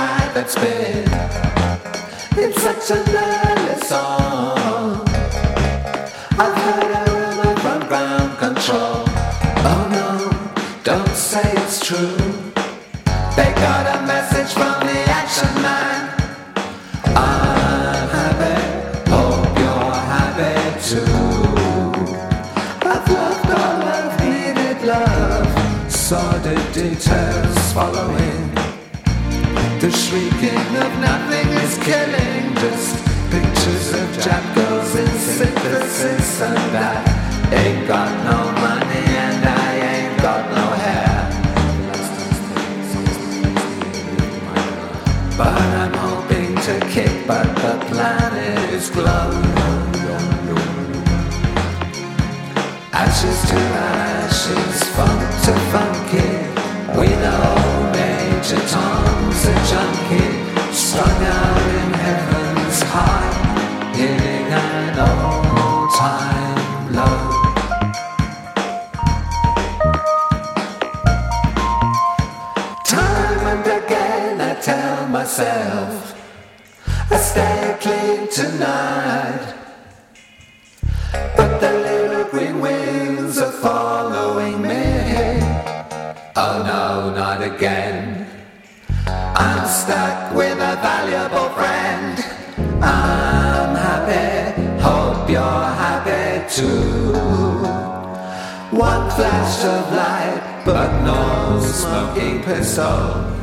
high that's been in such a lovely song. I've heard a rumor from ground control. Oh no, don't say it's true. They got a message from the action man. I'm happy, hope you're happy too. I've loved all I've needed love. Sordid details following. The shrieking of nothing is killing. Just pictures of Jap girls in synthesis. And I ain't got no money and I ain't got no hair. But I'm hoping to kick, but the planet is glowing. Ashes to ashes, funk to funky. We know Major Tom's a junkie, strung out in heaven's high, hitting an all-time low. Time and again I tell myself I stay clean tonight, but the little green wings are following me. Oh no, not again. I'm stuck with a valuable friend. I'm happy, hope you're happy too. One flash of light, but no smoking pistol.